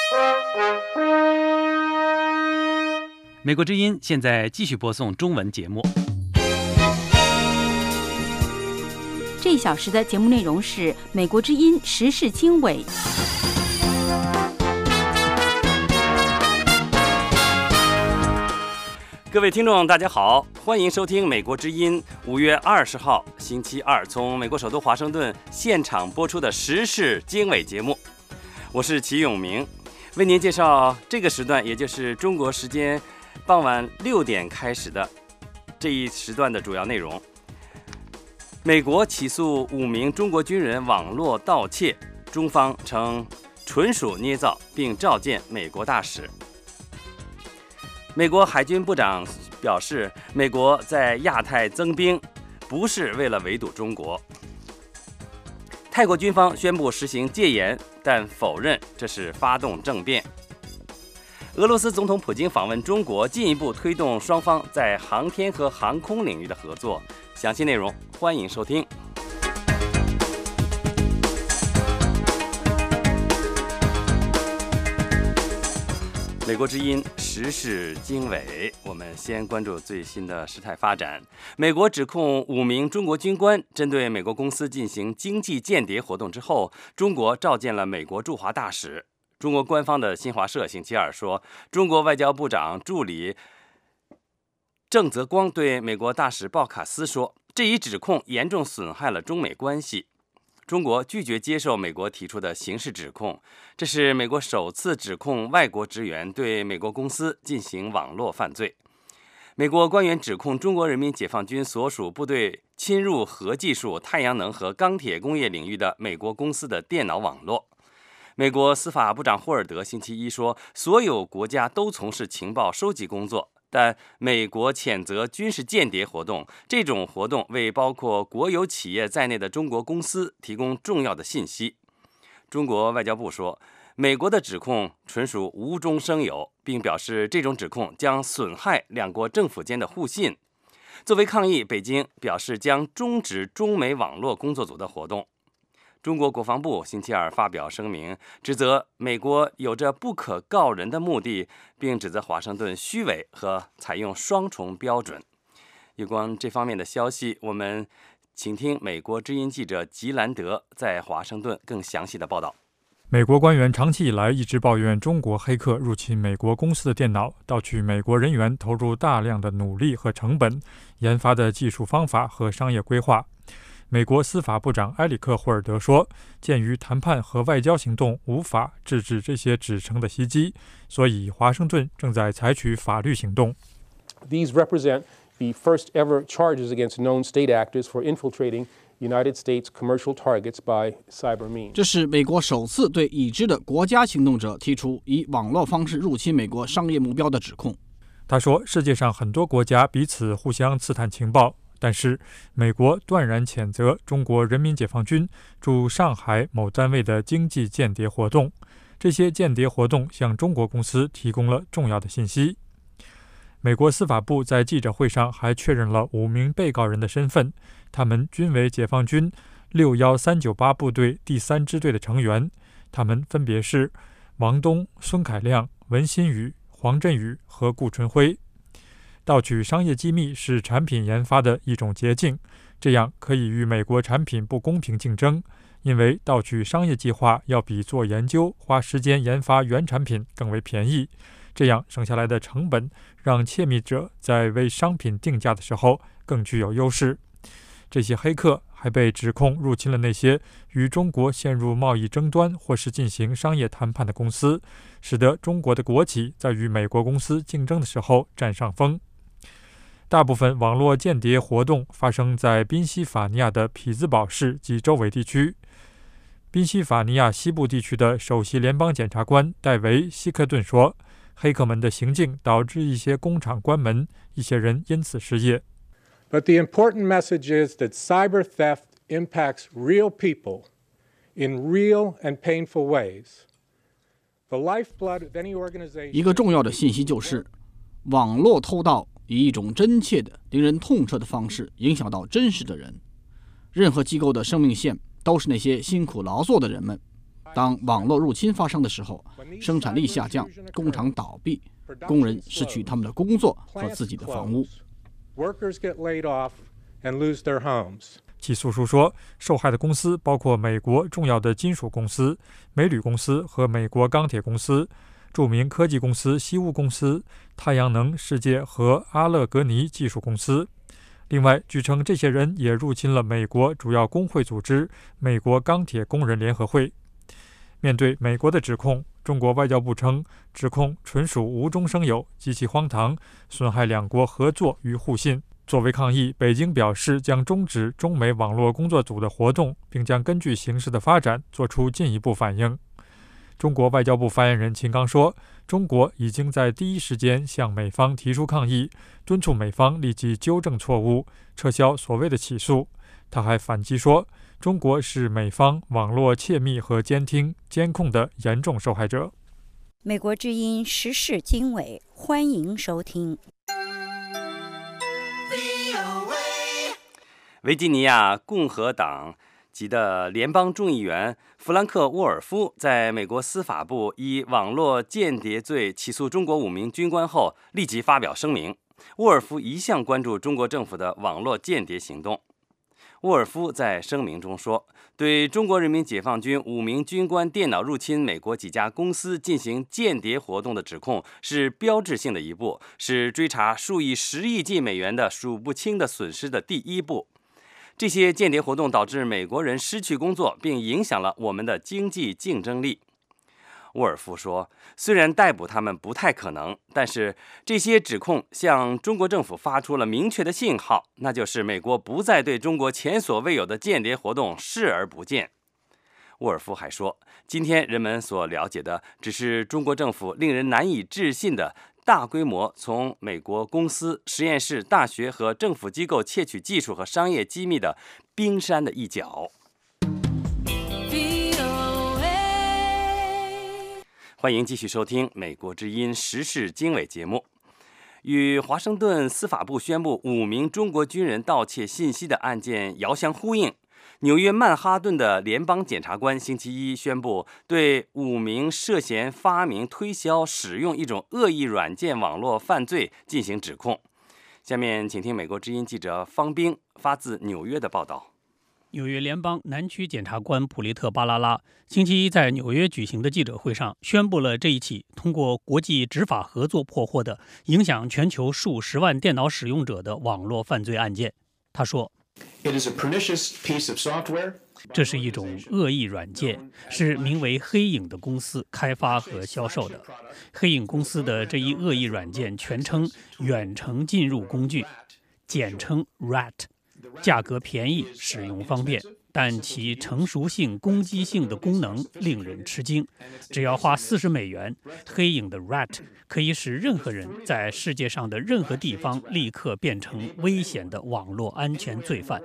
美国之音现在继续播送中文节目。 这一小时的节目内容是美国之音时事经纬。 各位听众大家好，欢迎收听美国之音5月20号星期二从美国首都华盛顿现场播出的时事经纬节目。我是齐永明，为您介绍这个时段，也就是中国时间傍晚6点开始的这一时段的主要内容。美国起诉5名中国军人网络盗窃，中方称纯属捏造，并召见美国大使。美国海军部长表示，美国在亚太增兵不是为了围堵中国。泰国军方宣布实行戒严，但否认这是发动政变。俄罗斯总统普京访问中国，进一步推动双方在航天和航空领域的合作。详细内容欢迎收听。美国之音时事经纬，我们先关注最新的事态发展。美国指控5名中国军官针对美国公司进行经济间谍活动之后，中国召见了美国驻华大使。中国官方的新华社星期二说，中国外交部长助理郑泽光对美国大使鲍卡斯说，这一指控严重损害了中美关系。中国拒绝接受美国提出的刑事指控，这是美国首次指控外国职员对美国公司进行网络犯罪。美国官员指控中国人民解放军所属部队侵入核技术、太阳能和钢铁工业领域的美国公司的电脑网络。美国司法部长霍尔德星期一说，所有国家都从事情报收集工作，但美国谴责军事间谍活动，这种活动为包括国有企业在内的中国公司提供重要的信息。中国外交部说，美国的指控纯属无中生有，并表示这种指控将损害两国政府间的互信。作为抗议，北京表示将终止中美网络工作组的活动。中国国防部星期二发表声明，指责美国有着不可告人的目的，并指责华盛顿虚伪和采用双重标准。有关这方面的消息，我们请听美国之音记者吉兰德在华盛顿更详细的报道。 美国官员长期以来一直抱怨中国黑客入侵美国公司的电脑，盗取美国人员投入大量的努力和成本研发的技术方法和商业规划。美国司法部长埃里克·霍尔德说，鉴于谈判和外交行动无法制止这些指称的袭击，所以华盛顿正在采取法律行动。 These represent the first ever charges against known state actors for infiltrating United States commercial targets by cyber means. 这是美国首次对已知的国家行动者提出以网络方式入侵美国商业目标的指控。 他说，世界上很多国家彼此互相刺探情报，但是美国断然谴责中国人民解放军驻上海某单位的经济间谍活动。这些间谍活动向中国公司提供了重要的信息。美国司法部在记者会上还确认了5名被告人的身份，他们均为解放军61398部队第3支队的成员，他们分别是王东、孙凯亮、文新宇、黄振宇和顾春辉。盗取商业机密是产品研发的一种捷径，这样可以与美国产品不公平竞争，因为盗取商业计划要比做研究、花时间研发原产品更为便宜，这样省下来的成本让窃密者在为商品定价的时候更具有优势。这些黑客还被指控入侵了那些与中国陷入贸易争端或是进行商业谈判的公司，使得中国的国企在与美国公司竞争的时候占上风。大部分网络间谍活动发生在宾夕法尼亚的匹兹堡市及周围地区。宾夕法尼亚西部地区的首席联邦检察官戴维·希克顿说，黑客们的行径导致一些工厂关门，一些人因此失业。 But the important message is that cyber theft impacts real people in real and painful ways. The lifeblood of any organization. 一个重要的信息就是，网络偷盗以一种真切的、令人痛彻的方式影响到真实的人。任何机构的生命线都是那些辛苦劳作的人们。 当网络入侵发生的时候，生产力下降，工厂倒闭，工人失去他们的工作和自己的房屋。 起诉书说，受害的公司包括美国重要的金属公司、美铝公司和美国钢铁公司、著名科技公司西屋公司、太阳能世界和阿勒格尼技术公司。另外，据称这些人也入侵了美国主要工会组织美国钢铁工人联合会。面对美国的指控，中国外交部称，指控纯属无中生有，极其荒唐，损害两国合作与互信。作为抗议，北京表示将终止中美网络工作组的活动，并将根据形势的发展做出进一步反应。中国外交部发言人秦刚说，中国已经在第一时间向美方提出抗议，敦促美方立即纠正错误，撤销所谓的起诉。他还反击说，中国是美方网络窃密和监听、监控的严重受害者。 美国之音时事经纬，欢迎收听。 维吉尼亚共和党籍的联邦众议员弗兰克·沃尔夫在美国司法部以网络间谍罪起诉中国5名军官后，立即发表声明。沃尔夫一向关注中国政府的网络间谍行动。沃尔夫在声明中说，对中国人民解放军5名军官电脑入侵美国几家公司进行间谍活动的指控是标志性的一步，是追查数以10亿计美元的数不清的损失的第一步。这些间谍活动导致美国人失去工作，并影响了我们的经济竞争力。沃尔夫说，虽然逮捕他们不太可能，但是这些指控向中国政府发出了明确的信号，那就是美国不再对中国前所未有的间谍活动视而不见。沃尔夫还说，今天人们所了解的只是中国政府令人难以置信的大规模从美国公司、实验室、大学和政府机构窃取技术和商业机密的冰山的一角。欢迎继续收听美国之音时事经纬节目。与华盛顿司法部宣布5名中国军人盗窃信息的案件遥相呼应，纽约曼哈顿的联邦检察官星期一宣布对5名涉嫌发明、推销、使用一种恶意软件网络犯罪进行指控。下面请听美国之音记者方冰发自纽约的报道。 纽约联邦南区检察官普利特·巴拉拉星期一在纽约举行的记者会上宣布了这一起通过国际执法合作破获的影响全球数十万电脑使用者的网络犯罪案件。他说，这是一种恶意软件，是名为黑影的公司开发和销售的。黑影公司的这一恶意软件全称远程进入工具，简称 RAT， 价格便宜，使用方便，但其成熟性、攻击性的功能令人吃惊。只要花$40，黑影的 RAT 可以使任何人在世界上的任何地方立刻变成危险的网络安全罪犯。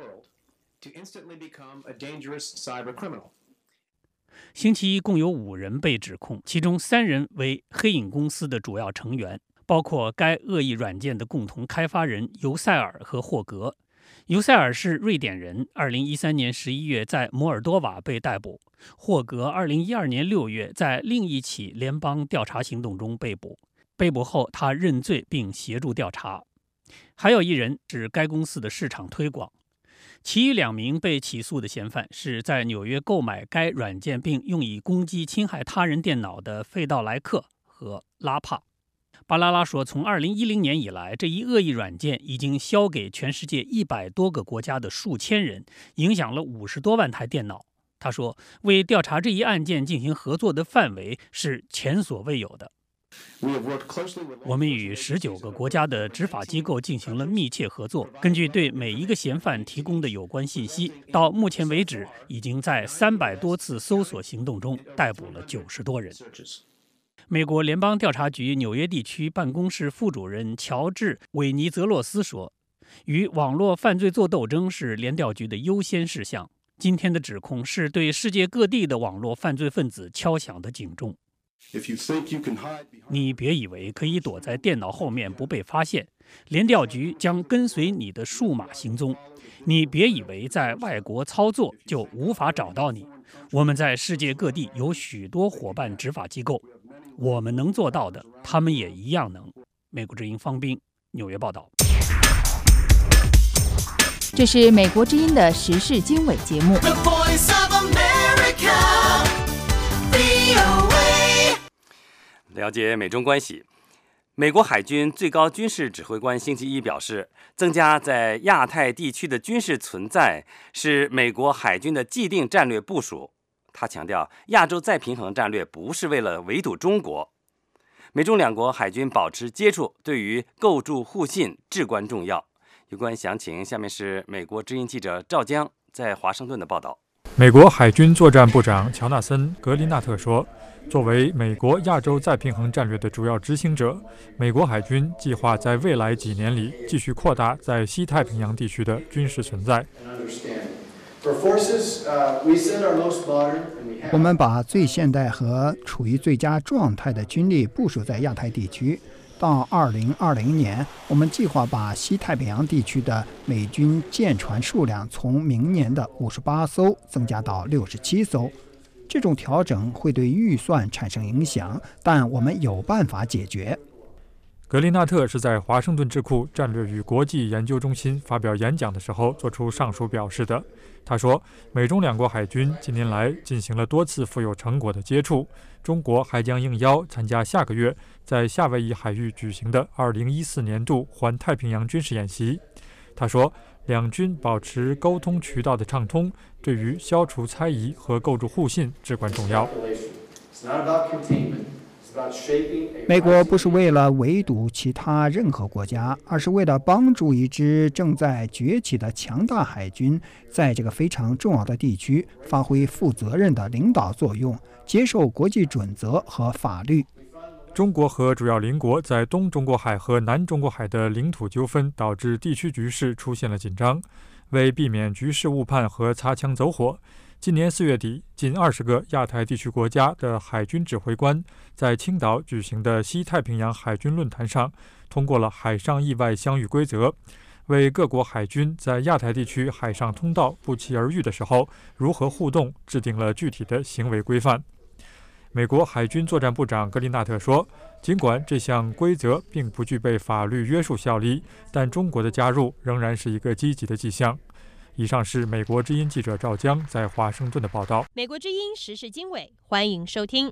星期一共有5人被指控，其中3人为黑影公司的主要成员，包括该恶意软件的共同开发人尤塞尔和霍格。尤塞尔是瑞典人，2013年11月在摩尔多瓦被逮捕。霍格2012年6月在另一起联邦调查行动中被捕。被捕后，他认罪并协助调查。还有1人是该公司的市场推广。其余2名被起诉的嫌犯是在纽约购买该软件并用以攻击、侵害他人电脑的费道莱克和拉帕。巴拉拉说，从2010年以来，这一恶意软件已经销给全世界100多个国家的数千人，影响了50多万台电脑。他说，为调查这一案件进行合作的范围是前所未有的。我们与19个国家的执法机构进行了密切合作，根据对每一个嫌犯提供的有关信息，到目前为止，已经在300多次搜索行动中逮捕了90多人。美国联邦调查局纽约地区办公室副主任乔治·韦尼泽洛斯说，与网络犯罪做斗争是联调局的优先事项。今天的指控是对世界各地的网络犯罪分子敲响的警钟。你别以为可以躲在电脑后面不被发现，联调局将跟随你的数码行踪。你别以为在外国操作就无法找到你， 我们在世界各地有许多伙伴执法机构，我们能做到的，他们也一样能。美国之音方斌，纽约报道。 这是美国之音的时事经纬节目。 了解美中关系。美国海军最高军事指挥官星期一表示，增加在亚太地区的军事存在是美国海军的既定战略部署。他强调，亚洲再平衡战略不是为了围堵中国。美中两国海军保持接触，对于构筑互信至关重要。有关详情，下面是美国之音记者赵江在华盛顿的报道。 美国海军作战部长乔纳森·格林纳特说，作为美国亚洲再平衡战略的主要执行者，美国海军计划在未来几年里继续扩大在西太平洋地区的军事存在。 我们把最现代和处于最佳状态的军力部署在亚太地区。到2020年，我们计划把西太平洋地区的美军舰船数量从明年的58艘增加到67艘。这种调整会对预算产生影响，但我们有办法解决。 格林纳特是在华盛顿智库战略与国际研究中心发表演讲的时候做出上述表示的。他说，美中两国海军近年来进行了多次富有成果的接触，中国还将应邀参加下个月在夏威夷海域举行的2014年度环太平洋军事演习。他说，两军保持沟通渠道的畅通，对于消除猜疑和构筑互信至关重要。 美国不是为了围堵其他任何国家，而是为了帮助一支正在崛起的强大海军在这个非常重要的地区发挥负责任的领导作用，接受国际准则和法律。 中国和主要邻国在东中国海和南中国海的领土纠纷导致地区局势出现了紧张。为避免局势误判和擦枪走火，今年4月底，近20个亚太地区国家的海军指挥官在青岛举行的西太平洋海军论坛上通过了海上意外相遇规则，为各国海军在亚太地区海上通道不期而遇的时候如何互动制定了具体的行为规范。美国海军作战部长格林纳特说，尽管这项规则并不具备法律约束效力，但中国的加入仍然是一个积极的迹象。以上是美国之音记者赵江在华盛顿的报道。 美国之音时事经纬，欢迎收听。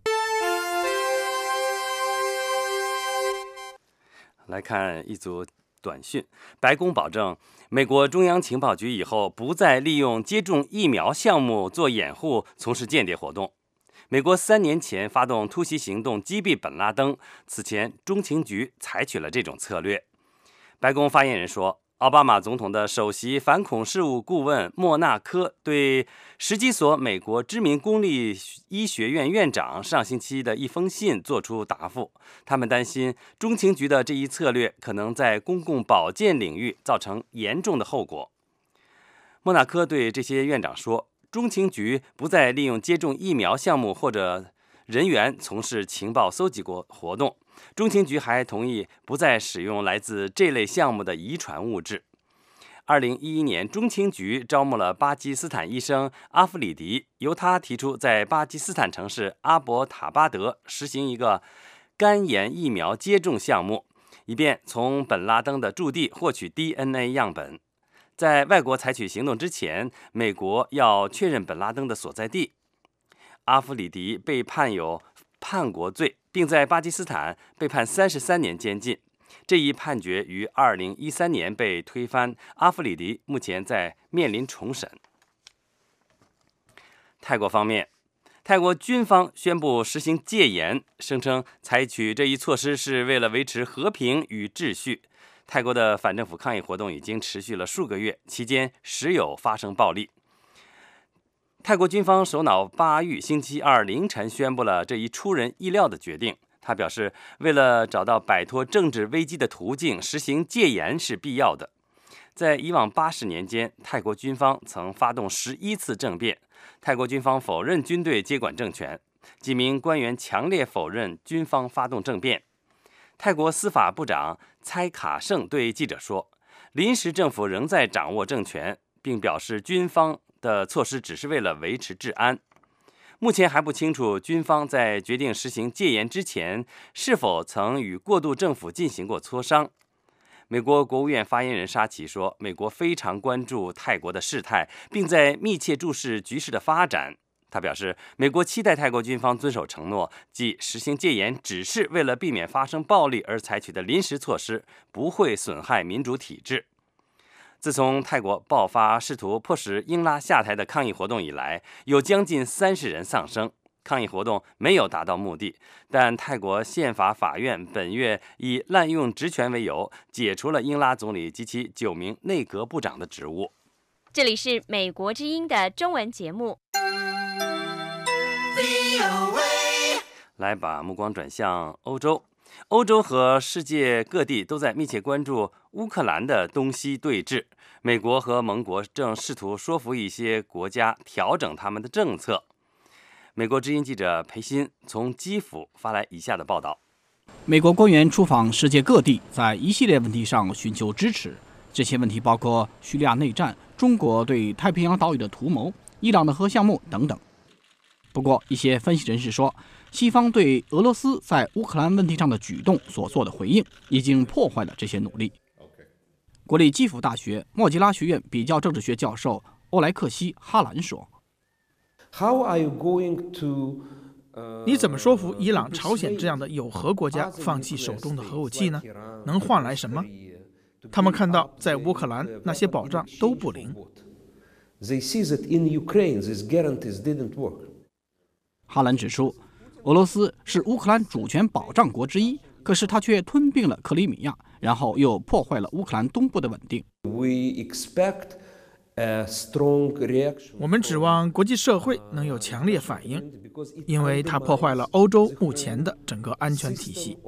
来看一组短讯，白宫保证，美国中央情报局以后不再利用接种疫苗项目做掩护从事间谍活动。美国3年前发动突袭行动击毙本拉登，此前中情局采取了这种策略。白宫发言人说，奥巴马总统的首席反恐事务顾问莫纳科对10几所美国知名公立医学院院长上星期的一封信作出答复，他们担心中情局的这一策略可能在公共保健领域造成严重的后果。莫纳科对这些院长说，中情局不再利用接种疫苗项目或者人员从事情报搜集活动。中情局还同意不再使用来自这类项目的遗传物质。2011年，中情局招募了巴基斯坦医生阿夫里迪，由他提出在巴基斯坦城市阿伯塔巴德实行一个肝炎疫苗接种项目，以便从本拉登的驻地获取 DNA 样本。在外国采取行动之前，美国要确认本拉登的所在地。阿夫里迪被判有叛国罪，并在巴基斯坦被判33年监禁。这一判决于2013年被推翻，阿夫里迪目前在面临重审。泰国方面，泰国军方宣布实行戒严，声称采取这一措施是为了维持和平与秩序。泰国的反政府抗议活动已经持续了数个月，期间时有发生暴力。泰国军方首脑巴育星期二凌晨宣布了这一出人意料的决定。他表示，为了找到摆脱政治危机的途径，实行戒严是必要的。在以往80年间，泰国军方曾发动11次政变。泰国军方否认军队接管政权，几名官员强烈否认军方发动政变。泰国司法部长蔡卡胜对记者说，临时政府仍在掌握政权，并表示军方的措施只是为了维持治安。 目前还不清楚军方在决定实行戒严之前是否曾与过渡政府进行过磋商。美国国务院发言人沙奇说，美国非常关注泰国的事态，并在密切注视局势的发展。他表示，美国期待泰国军方遵守承诺，即实行戒严只是为了避免发生暴力而采取的临时措施，不会损害民主体制。自从泰国爆发试图迫使英拉下台的抗议活动以来，有将近30人丧生。抗议活动没有达到目的，但泰国宪法法院本月以滥用职权为由，解除了英拉总理及其9名内阁部长的职务。 这里是美国之音的中文节目。 来，把目光转向欧洲。欧洲和世界各地都在密切关注乌克兰的东西对峙。美国和盟国正试图说服一些国家调整他们的政策。美国之音记者裴鑫从基辅发来以下的报道： 美国官员出访世界各地，在一系列问题上寻求支持。这些问题包括叙利亚内战、中国对太平洋岛屿的图谋、伊朗的核项目等等。不过，一些分析人士说，西方对俄罗斯在乌克兰问题上的举动所做的回应，已经破坏了这些努力。国立基辅大学莫吉拉学院比较政治学教授欧莱克西·哈兰说：“ 你怎么说服伊朗、朝鲜这样的有核国家放弃手中的核武器呢？能换来什么？他们看到在乌克兰那些保障都不灵。” 哈兰指出，俄罗斯是乌克兰主权保障国之一，可是他却吞并了克里米亚，然后又破坏了乌克兰东部的稳定。 我们指望国际社会能有强烈反应，因为它破坏了欧洲目前的整个安全体系。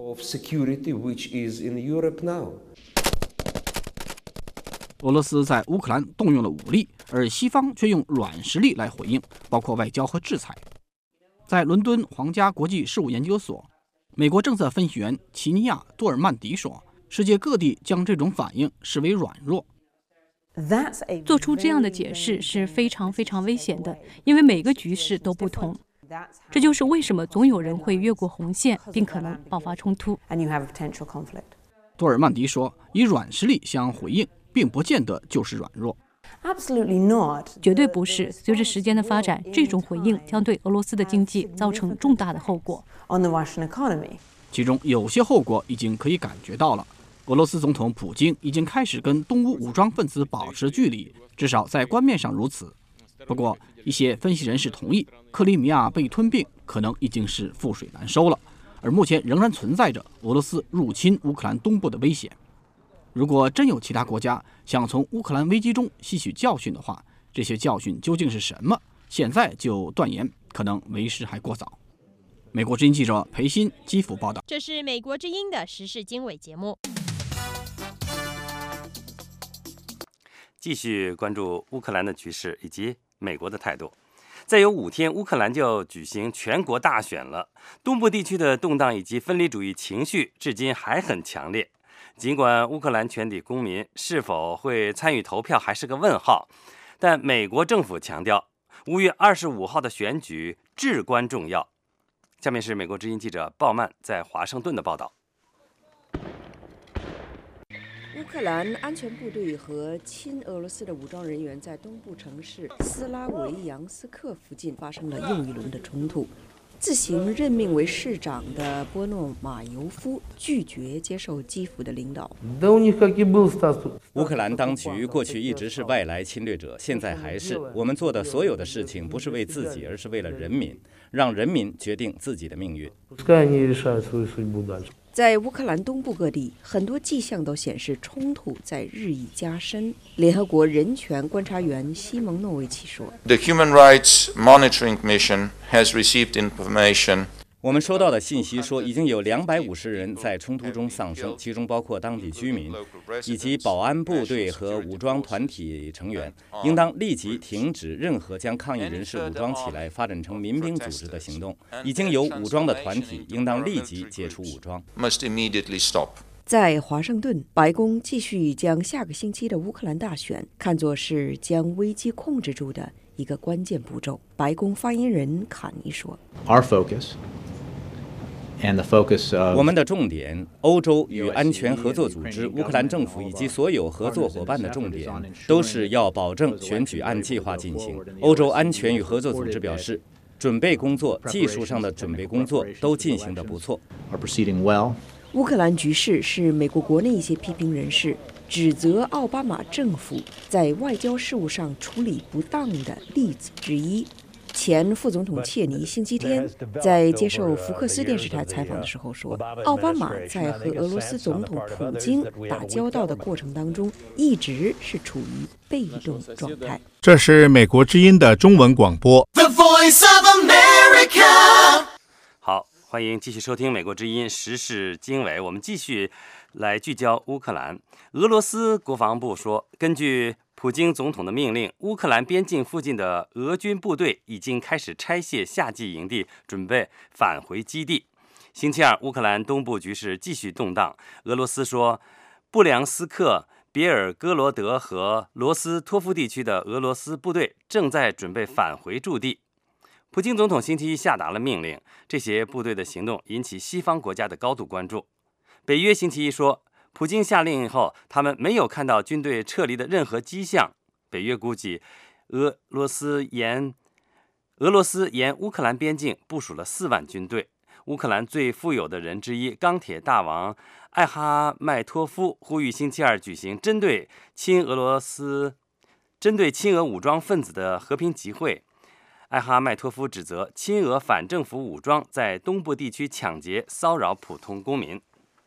俄罗斯在乌克兰动用了武力，而西方却用软实力来回应，包括外交和制裁。在伦敦皇家国际事务研究所，美国政策分析员齐尼亚·多尔曼迪说，世界各地将这种反应视为软弱。 做出这样的解释是非常非常危险的，因为每个局势都不同。这就是为什么总有人会越过红线，并可能爆发冲突。 多尔曼迪说，以软实力相回应，并不见得就是软弱。 绝对不是。随着时间的发展，这种回应将对俄罗斯的经济造成重大的后果。 其中有些后果已经可以感觉到了。俄罗斯总统普京已经开始跟东乌武装分子保持距离，至少在官面上如此。不过，一些分析人士同意，克里米亚被吞并可能已经是覆水难收了，而目前仍然存在着俄罗斯入侵乌克兰东部的危险。如果真有其他国家想从乌克兰危机中吸取教训的话，这些教训究竟是什么？现在就断言，可能为时还过早。美国之音记者裴鑫基辅报道。 这是美国之音的时事经纬节目。 继续关注乌克兰的局势以及美国的态度。再有5天，乌克兰就要举行全国大选了。东部地区的动荡以及分离主义情绪至今还很强烈。尽管乌克兰全体公民是否会参与投票还是个问号，但美国政府强调5月25号的选举至关重要。下面是美国之音记者鲍曼在华盛顿的报道。 乌克兰安全部队和亲俄罗斯的武装人员在东部城市斯拉维扬斯克附近发生了又一轮的冲突。自行任命为市长的波诺马尤夫拒绝接受基辅的领导。 乌克兰当局过去一直是外来侵略者，现在还是。我们做的所有的事情不是为自己，而是为了人民，让人民决定自己的命运。 在乌克兰东部各地，很多迹象都显示冲突在日益加深。联合国人权观察员西蒙诺维奇说 ：“The Human Rights Monitoring Mission has received information.” 我们收到的信息说，已经有250人在冲突中丧生，其中包括当地居民以及保安部队和武装团体成员，应当立即停止任何将抗议人士武装起来、发展成民兵组织的行动。已经有武装的团体应当立即解除武装。 在华盛顿，白宫继续将下个星期的乌克兰大选看作是将危机控制住的一个关键步骤。白宫发言人卡尼说：“ 我们的重点，欧洲与安全合作组织、乌克兰政府以及所有合作伙伴的重点，都是要保证选举按计划进行。欧洲安全与合作组织表示，准备工作、技术上的准备工作都进行得不错。” 乌克兰局势是美国国内一些批评人士指责奥巴马政府在外交事务上处理不当的例子之一。前副总统切尼星期天在接受福克斯电视台采访的时候说，奥巴马在和俄罗斯总统普京打交道的过程当中，一直是处于被动状态。 这是美国之音的中文广播。The Voice of America。 好，欢迎继续收听美国之音时事经纬，我们继续来聚焦乌克兰。俄罗斯国防部说，根据普京总统的命令，乌克兰边境附近的俄军部队已经开始拆卸夏季营地，准备返回基地。星期二，乌克兰东部局势继续动荡。俄罗斯说，布良斯克、别尔哥罗德和罗斯托夫地区的俄罗斯部队正在准备返回驻地。普京总统星期一下达了命令，这些部队的行动引起西方国家的高度关注。北约星期一说，普京下令后，他们没有看到军队撤离的任何迹象。北约估计，俄罗斯沿乌克兰边境部署了4万军队。乌克兰最富有的人之一钢铁大王艾哈迈托夫呼吁星期二举行针对亲俄武装分子的和平集会。艾哈迈托夫指责亲俄反政府武装在东部地区抢劫、骚扰普通公民。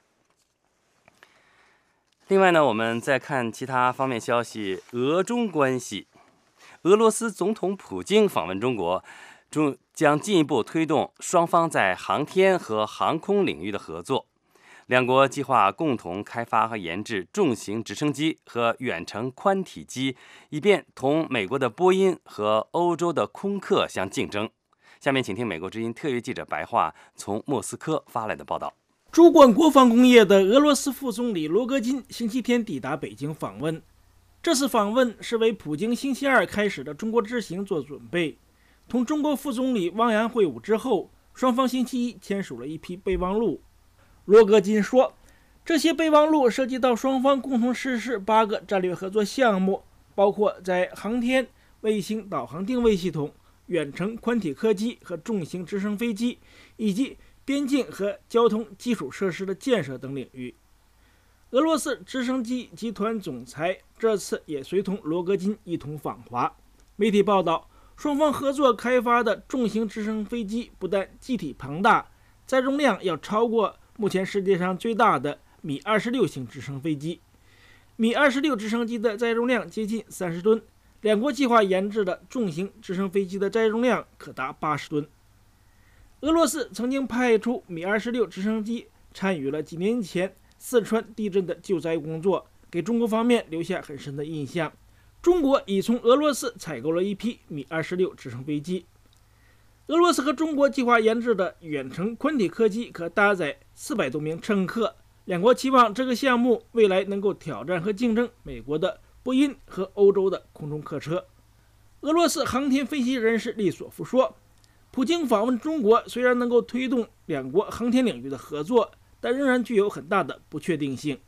另外呢，我们再看其他方面消息。俄中关系，俄罗斯总统普京访问中国，将进一步推动双方在航天和航空领域的合作。两国计划共同开发和研制重型直升机和远程宽体机，以便同美国的波音和欧洲的空客相竞争。下面请听美国之音特约记者白桦从莫斯科发来的报道。 主管国防工业的俄罗斯副总理罗戈金星期天抵达北京访问。这次访问是为普京星期二开始的中国之行做准备。同中国副总理汪洋会晤之后，双方星期一签署了一批备忘录。罗戈金说，这些备忘录涉及到双方共同实施8个战略合作项目，包括在航天、卫星导航定位系统、远程宽体客机和重型直升飞机，以及边境和交通基础设施的建设等领域。俄罗斯直升机集团总裁这次也随同罗戈金一同访华。媒体报道，双方合作开发的重型直升飞机不但机体庞大，载重量要超过目前世界上最大的米26型直升飞机。米26直升机的载重量接近30吨，两国计划研制的重型直升飞机的载重量可达80吨。俄罗斯曾经派出米26直升机参与了几年前四川地震的救灾工作，给中国方面留下很深的印象。中国已从俄罗斯采购了一批米26直升飞机。俄罗斯和中国计划研制的远程宽体客机可搭载400多名乘客，两国期望这个项目未来能够挑战和竞争美国的波音和欧洲的空中客车。俄罗斯航天分析人士利索夫说，普京访问中国虽然能够推动两国航天领域的合作，但仍然具有很大的不确定性。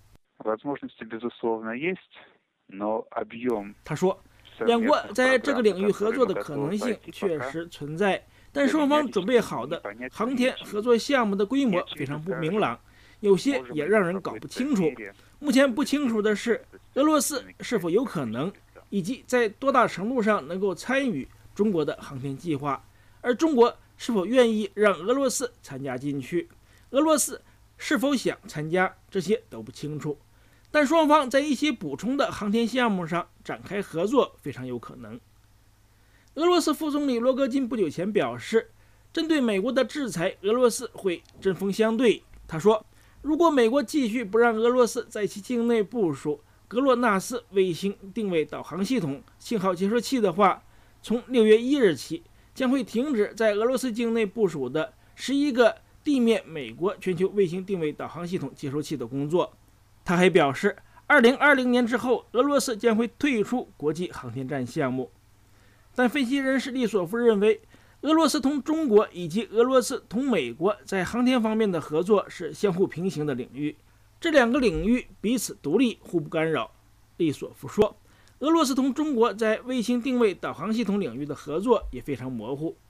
他说，两国在这个领域合作的可能性确实存在，但双方准备好的航天合作项目的规模非常不明朗，有些也让人搞不清楚。目前不清楚的是，俄罗斯是否有可能，以及在多大程度上能够参与中国的航天计划，而中国是否愿意让俄罗斯参加进去，俄罗斯是否想参加，这些都不清楚。但双方在一些补充的航天项目上展开合作非常有可能。俄罗斯副总理罗戈金不久前表示，针对美国的制裁，俄罗斯会针锋相对。他说，如果美国继续不让俄罗斯在其境内部署格洛纳斯卫星定位导航系统信号接收器的话，从6月1日起将会停止在俄罗斯境内部署的11个地面美国全球卫星定位导航系统接收器的工作。他还表示，2020年之后，俄罗斯将会退出国际航天站项目。 但分析人士利索夫认为，俄罗斯同中国以及俄罗斯同美国在航天方面的合作是相互平行的领域，这两个领域彼此独立，互不干扰。利索夫说，俄罗斯同中国在卫星定位导航系统领域的合作也非常模糊。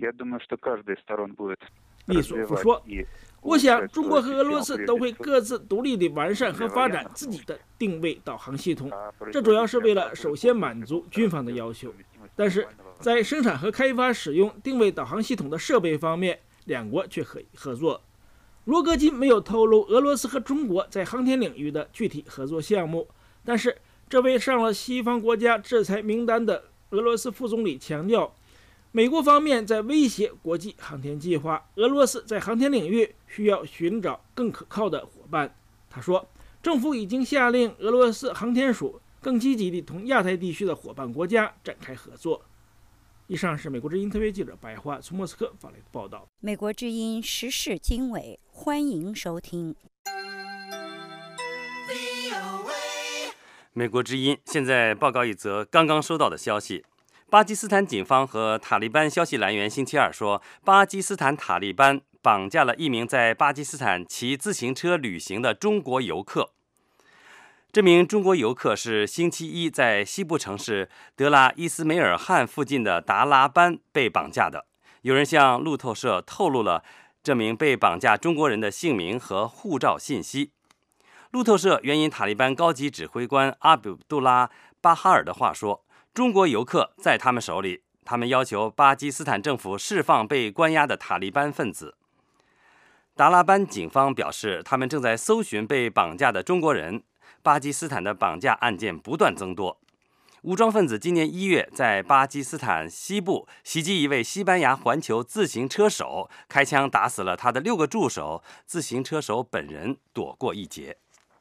利索夫说，我想中国和俄罗斯都会各自独立地完善和发展自己的定位导航系统，这主要是为了首先满足军方的要求。但是在生产和开发使用定位导航系统的设备方面，两国却可以合作。罗戈金没有透露俄罗斯和中国在航天领域的具体合作项目，但是这位上了西方国家制裁名单的俄罗斯副总理强调，美国方面在威胁国际航天计划，俄罗斯在航天领域需要寻找更可靠的伙伴。他说，政府已经下令俄罗斯航天署更积极地同亚太地区的伙伴国家展开合作。以上是美国之音特约记者白桦从莫斯科发来的报道。 美国之音时事经纬，欢迎收听。 美国之音现在报告一则刚刚收到的消息。巴基斯坦警方和塔利班消息来源星期二说，巴基斯坦塔利班绑架了一名在巴基斯坦骑自行车旅行的中国游客。这名中国游客是星期一在西部城市德拉伊斯梅尔汗附近的达拉班被绑架的。有人向路透社透露了这名被绑架中国人的姓名和护照信息。路透社援引塔利班高级指挥官阿卜杜拉·巴哈尔的话说，中国游客在他们手里，他们要求巴基斯坦政府释放被关押的塔利班分子。达拉班警方表示，他们正在搜寻被绑架的中国人。巴基斯坦的绑架案件不断增多。武装分子今年1月在巴基斯坦西部袭击一位西班牙环球自行车手，开枪打死了他的6个助手，自行车手本人躲过一劫。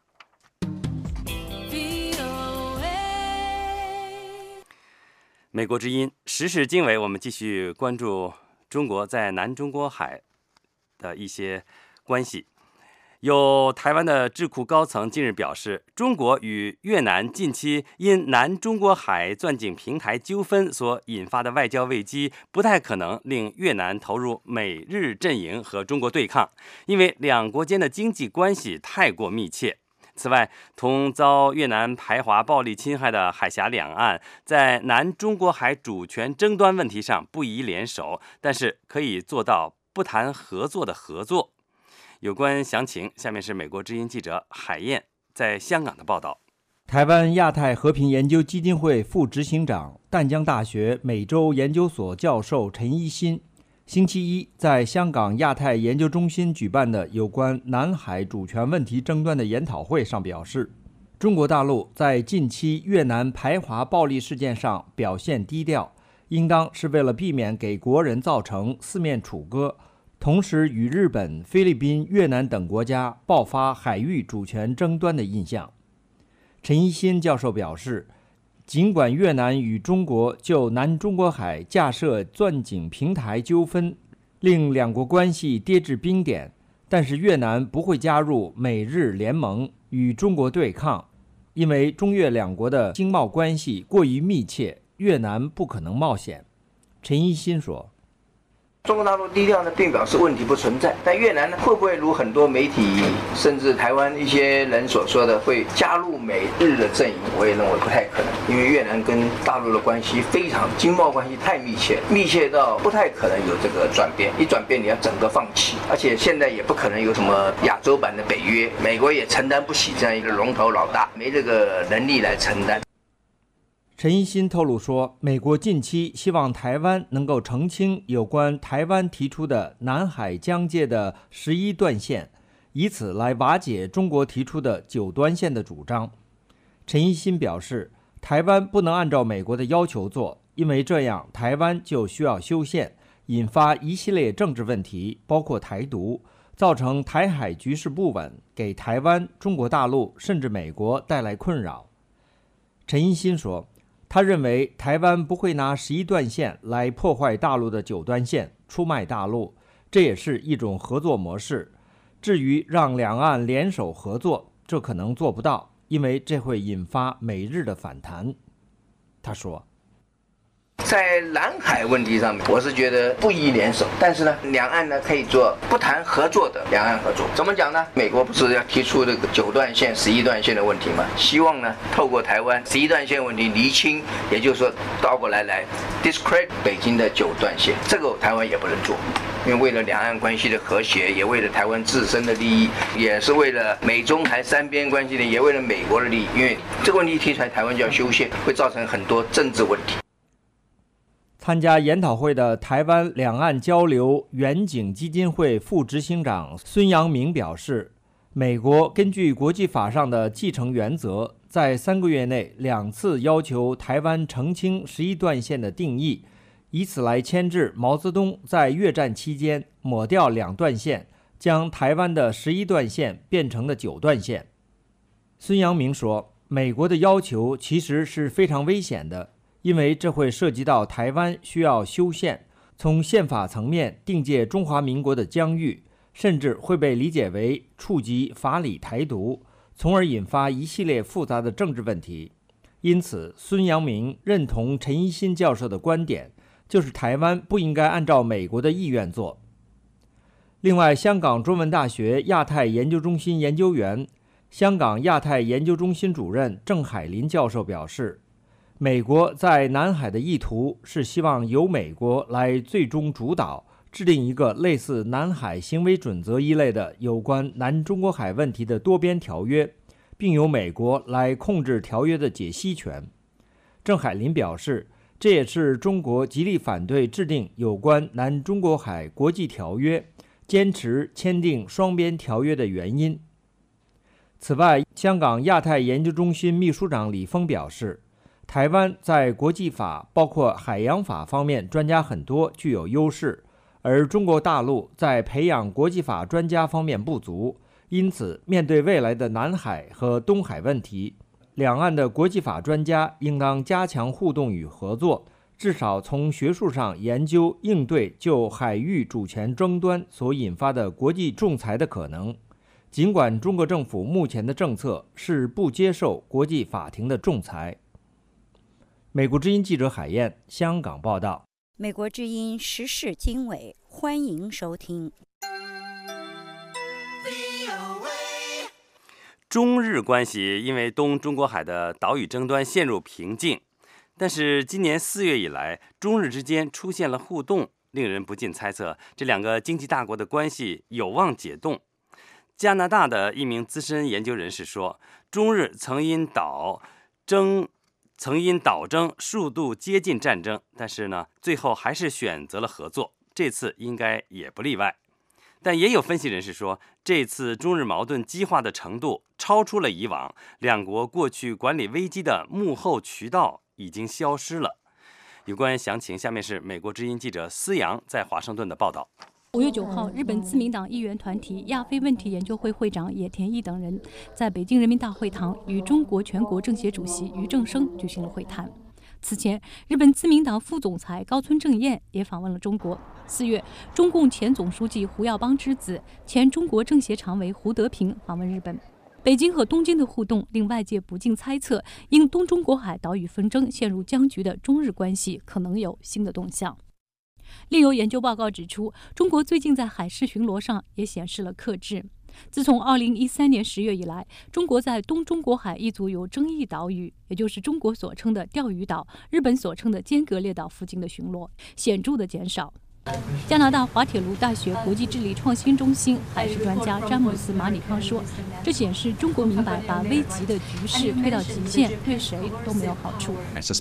美国之音时事经纬，我们继续关注中国在南中国海的一些关系。有台湾的智库高层近日表示，中国与越南近期因南中国海钻井平台纠纷所引发的外交危机，不太可能令越南投入美日阵营和中国对抗，因为两国间的经济关系太过密切。此外，同遭越南排华暴力侵害的海峡两岸，在南中国海主权争端问题上不宜联手，但是可以做到不谈合作的合作。有关详情，下面是美国之音记者海燕在香港的报道。 台湾亚太和平研究基金会副执行长、淡江大学美洲研究所教授陈一新，星期一在香港亚太研究中心举办的有关南海主权问题争端的研讨会上表示，中国大陆在近期越南排华暴力事件上表现低调，应当是为了避免给国人造成四面楚歌，同时与日本、菲律宾、越南等国家爆发海域主权争端的印象。陈一新教授表示，尽管越南与中国就南中国海架设钻井平台纠纷令两国关系跌至冰点，但是越南不会加入美日联盟与中国对抗，因为中越两国的经贸关系过于密切，越南不可能冒险。陈一新说， 中国大陆低调呢，并表示问题不存在。但越南呢，会不会如很多媒体甚至台湾一些人所说的，会加入美日的阵营？我也认为不太可能，因为越南跟大陆的关系非常，经贸关系太密切，密切到不太可能有这个转变。一转变，你要整个放弃，而且现在也不可能有什么亚洲版的北约，美国也承担不起这样一个龙头老大，没这个能力来承担。 陈一新透露说，美国近期希望台湾能够澄清有关台湾提出的南海疆界的11段线，以此来瓦解中国提出的9端线的主张。陈一新表示，台湾不能按照美国的要求做，因为这样台湾就需要修宪，引发一系列政治问题，包括台独，造成台海局势不稳，给台湾、中国大陆甚至美国带来困扰。陈一新说，他认为台湾不会拿11段线来破坏大陆的9端线，出卖大陆，这也是一种合作模式。至于让两岸联手合作，这可能做不到，因为这会引发美日的反弹。他说， 在南海问题上面，我是觉得不宜联手，但是呢，两岸呢可以做不谈合作的两岸合作。怎么讲呢？美国不是要提出这个9段线、11段线的问题吗？希望呢透过台湾11段线问题厘清，也就是说倒过来 discredit 北京的9段线，这个台湾也不能做。因为为了两岸关系的和谐，也为了台湾自身的利益，也是为了美中台3边关系的，也为了美国的利益。因为这个问题提出来，台湾就要修宪，会造成很多政治问题。 参加研讨会的台湾两岸交流远景基金会副执行长孙阳明表示，美国根据国际法上的继承原则，在3个月内2次要求台湾澄清11段线的定义，以此来牵制毛泽东在越战期间抹掉2段线，将台湾的11段线变成了9段线。孙阳明说，美国的要求其实是非常危险的，因为这会涉及到台湾需要修宪，从宪法层面定界中华民国的疆域，甚至会被理解为触及法理台独，从而引发一系列复杂的政治问题。因此，孙阳明认同陈一新教授的观点，就是台湾不应该按照美国的意愿做。另外，香港中文大学亚太研究中心研究员、香港亚太研究中心主任郑海林教授表示，美国在南海的意图是希望由美国来最终主导，制定一个类似南海行为准则一类的有关南中国海问题的多边条约，并由美国来控制条约的解析权。郑海林表示，这也是中国极力反对制定有关南中国海国际条约，坚持签订双边条约的原因。此外，香港亚太研究中心秘书长李峰表示，台湾在国际法包括海洋法方面专家很多，具有优势，而中国大陆在培养国际法专家方面不足，因此面对未来的南海和东海问题，两岸的国际法专家应当加强互动与合作，至少从学术上研究应对就海域主权争端所引发的国际仲裁的可能。尽管中国政府目前的政策是不接受国际法庭的仲裁。美国之音记者海燕，香港报道。 美国之音时事经纬，欢迎收听。 中日关系因为东中国海的岛屿争端陷入平静，但是今年4月以来，中日之间出现了互动，令人不禁猜测这2个经济大国的关系有望解冻。加拿大的一名资深研究人士说，中日曾因岛争数度接近战争，但是呢，最后还是选择了合作，这次应该也不例外。但也有分析人士说，这次中日矛盾激化的程度超出了以往，两国过去管理危机的幕后渠道已经消失了。有关详情，下面是美国之音记者思阳在华盛顿的报道。 5月9号，日本自民党议员团体亚非问题研究会会长野田毅等人在北京人民大会堂与中国全国政协主席俞正声举行了会谈。此前，日本自民党副总裁高村正彦也访问了中国。4月，中共前总书记胡耀邦之子、前中国政协常委胡德平访问日本。北京和东京的互动令外界不禁猜测，因东中国海岛屿纷争陷入僵局的中日关系可能有新的动向。另有研究报告指出，中国最近在海事巡逻上也显示了克制。自从2013年10月以来，中国在东中国海一组有争议岛屿，也就是中国所称的钓鱼岛、日本所称的尖阁列岛附近的巡逻显著的减少。加拿大滑铁卢大学国际治理创新中心海事专家詹姆斯·马里康说，这显示中国明白把危急的局势推到极限对谁都没有好处。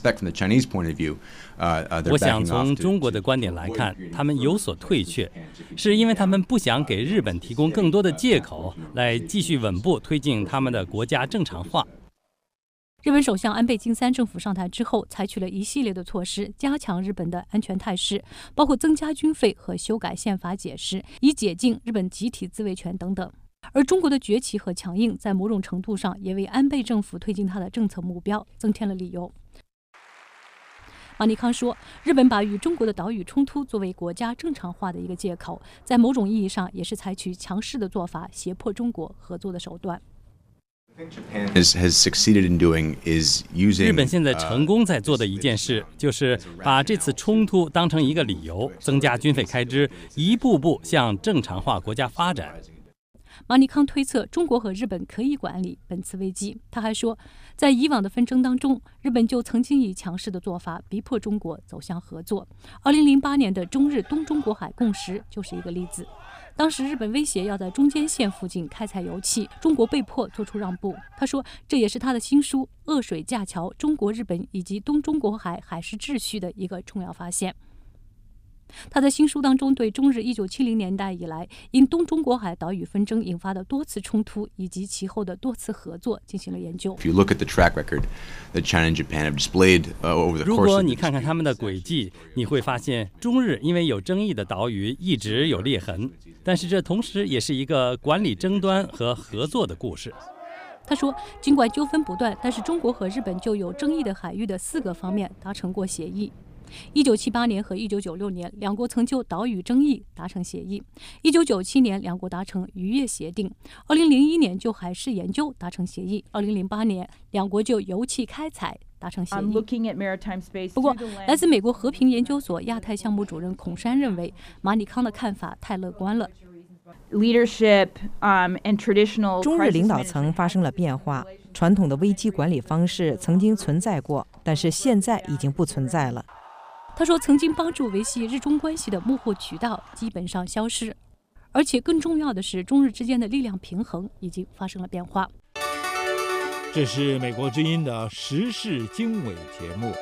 我想从中国的观点来看，他们有所退却，是因为他们不想给日本提供更多的借口来继续稳步推进他们的国家正常化。 日本首相安倍晋三政府上台之后，采取了一系列的措施，加强日本的安全态势，包括增加军费和修改宪法解释，以解禁日本集体自卫权等等。而中国的崛起和强硬，在某种程度上也为安倍政府推进他的政策目标增添了理由。马尼康说，日本把与中国的岛屿冲突作为国家正常化的一个借口，在某种意义上也是采取强势的做法，胁迫中国合作的手段。 日本现在成功在做的一件事，就是把这次冲突当成一个理由，增加军费开支，一步步向正常化国家发展。 马尼康推测中国和日本可以管理本次危机。他还说，在以往的纷争当中，日本就曾经以强势的做法逼迫中国走向合作。2008年的中日东中国海共识就是一个例子。当时日本威胁要在中间线附近开采油气，中国被迫做出让步。他说，这也是他的新书《恶水架桥：中国、日本以及东中国海海事秩序》的一个重要发现。他在新书当中对中日1970年代以来因东中国海岛屿纷争引发的多次冲突以及其后的多次合作进行了研究。 如果你看看他们的轨迹，你会发现中日因为有争议的岛屿一直有裂痕，但是这同时也是一个管理争端和合作的故事。 他说，尽管纠纷不断，但是中国和日本就有争议的海域的4个方面达成过协议。1978年和1996年，两国曾就岛屿争议达成协议。1997年，两国达成渔业协定。2001年就海事研究达成协议。2008年，两国就油气开采达成协议。不过，来自美国和平研究所亚太项目主任孔山认为，马里康的看法太乐观了。 中日领导层发生了变化，传统的危机管理方式曾经存在过，但是现在已经不存在了。 他说，曾经帮助维系日中关系的幕后渠道基本上消失，而且更重要的是，中日之间的力量平衡已经发生了变化。 这是美国之音的时事经纬节目。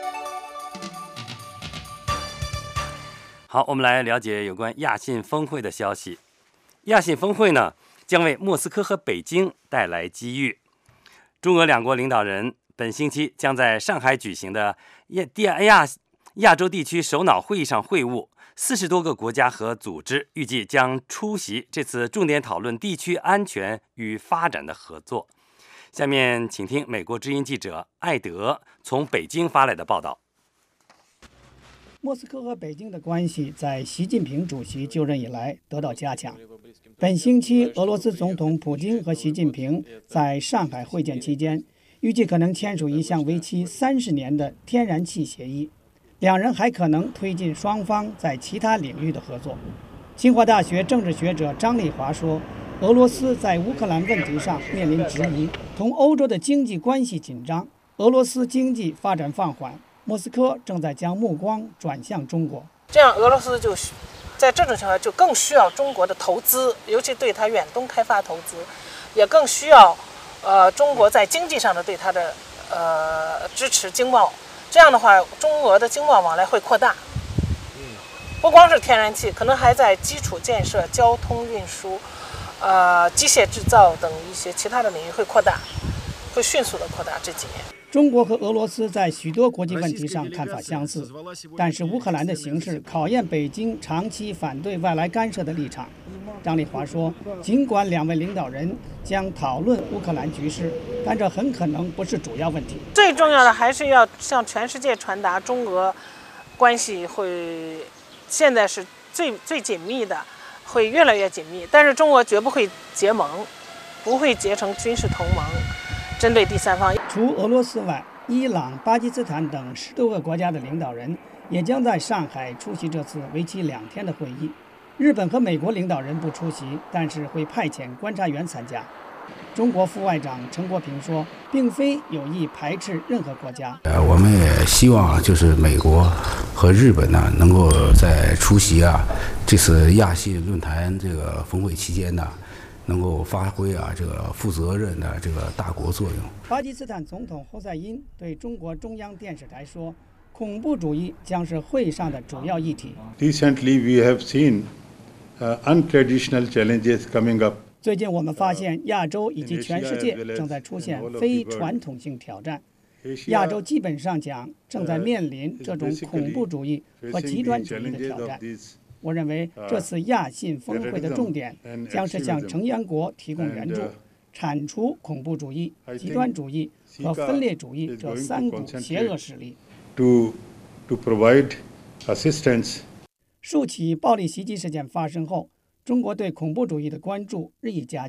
好，我们来了解有关亚信峰会的消息。亚信峰会呢，将为莫斯科和北京带来机遇。中俄两国领导人本星期将在上海举行的亚洲地区首脑会议上会晤，40多个国家和组织预计将出席这次重点讨论地区安全与发展的合作。下面请听美国之音记者艾德从北京发来的报道。 莫斯科和北京的关系在习近平主席就任以来得到加强。本星期，俄罗斯总统普京和习近平在上海会见期间，预计可能签署一项为期30年的天然气协议。两人还可能推进双方在其他领域的合作。清华大学政治学者张丽华说，俄罗斯在乌克兰问题上面临质疑，同欧洲的经济关系紧张，俄罗斯经济发展放缓，莫斯科正在将目光转向中国。 这样，俄罗斯就在这种情况下就更需要中国的投资，尤其对它远东开发投资，也更需要中国在经济上的对它的支持经贸。这样的话，中俄的经贸往来会扩大。不光是天然气，可能还在基础建设、交通运输、机械制造等一些其他的领域会扩大，会迅速的扩大。这几年， 中国和俄罗斯在许多国际问题上看法相似，但是乌克兰的形势考验北京长期反对外来干涉的立场。张丽华说，尽管两位领导人将讨论乌克兰局势，但这很可能不是主要问题。 最重要的还是要向全世界传达，中俄关系现在是最紧密的，会越来越紧密。但是中俄绝不会结盟，不会结成军事同盟，针对第三方。 除俄罗斯外，伊朗、巴基斯坦等10多个国家的领导人也将在上海出席这次为期2天的会议。日本和美国领导人不出席，但是会派遣观察员参加。中国副外长陈国平说，并非有意排斥任何国家。 我们也希望就是美国和日本呢，能够在出席这次亚细论坛这个峰会期间呢，能够发挥这个负责任的这个大国作用。 巴基斯坦总统侯赛因对中国中央电视台说，恐怖主义将是会上的主要议题。 Recently, we have seen untraditional challenges coming up. 最近我们发现，亚洲以及全世界正在出现非传统性挑战。亚洲基本上讲正在面临这种恐怖主义和极端主义的挑战。我认为这次亚信峰会的重点将是向成员国提供援助，铲除恐怖主义、极端主义和分裂主义这3股邪恶势力。 To provide assistance. 数起暴力袭击事件发生后，中国对恐怖主义的关注日益加剧，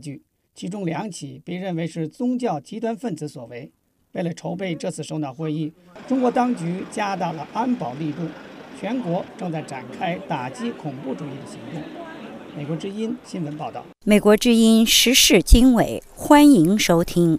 其中2起被认为是宗教极端分子所为。为了筹备这次首脑会议，中国当局加大了安保力度，全国正在展开打击恐怖主义的行动。美国之音新闻报道。 美国之音时事经纬，欢迎收听。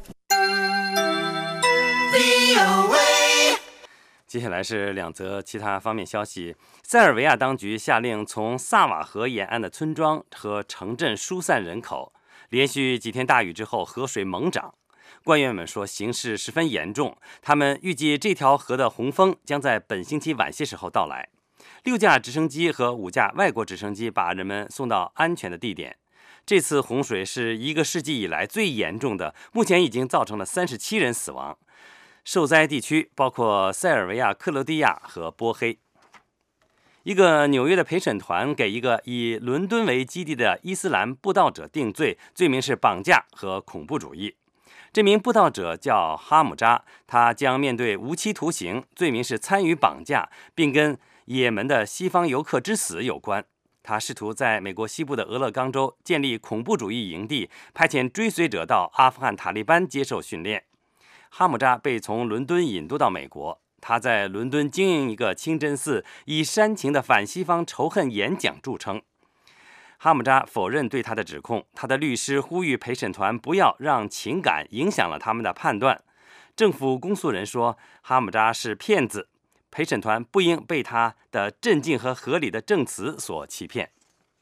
接下来是2则其他方面消息。塞尔维亚当局下令从萨瓦河沿岸的村庄和城镇疏散人口。连续几天大雨之后，河水猛涨。官员们说形势十分严重，他们预计这条河的洪峰将在本星期晚些时候到来。6架直升机和5架外国直升机把人们送到安全的地点。这次洪水是1个世纪以来最严重的，目前已经造成了37人死亡。受灾地区包括塞尔维亚、克罗地亚和波黑。一个纽约的陪审团给一个以伦敦为基地的伊斯兰布道者定罪，罪名是绑架和恐怖主义。这名布道者叫哈姆扎，他将面对无期徒刑，罪名是参与绑架，并跟也门的西方游客之死有关。他试图在美国西部的俄勒冈州建立恐怖主义营地，派遣追随者到阿富汗塔利班接受训练。哈姆扎被从伦敦引渡到美国，他在伦敦经营一个清真寺，以煽情的反西方仇恨演讲著称。哈姆扎否认对他的指控，他的律师呼吁陪审团不要让情感影响了他们的判断。政府公诉人说哈姆扎是骗子，陪审团不应被他的镇静和合理的证词所欺骗。